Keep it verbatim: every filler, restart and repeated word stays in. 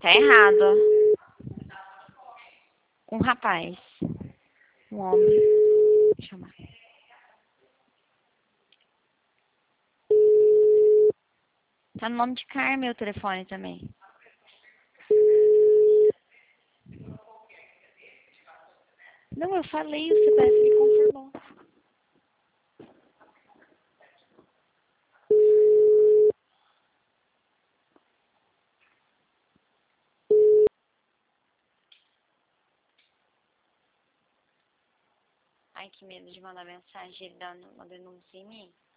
Tá errado. Um rapaz. Um homem. Deixa eu chamar. Tá no nome de Carmen o telefone também. Não, eu falei, o C P F me confirmou. Ai, que medo de mandar mensagem ele dando uma denúncia em mim.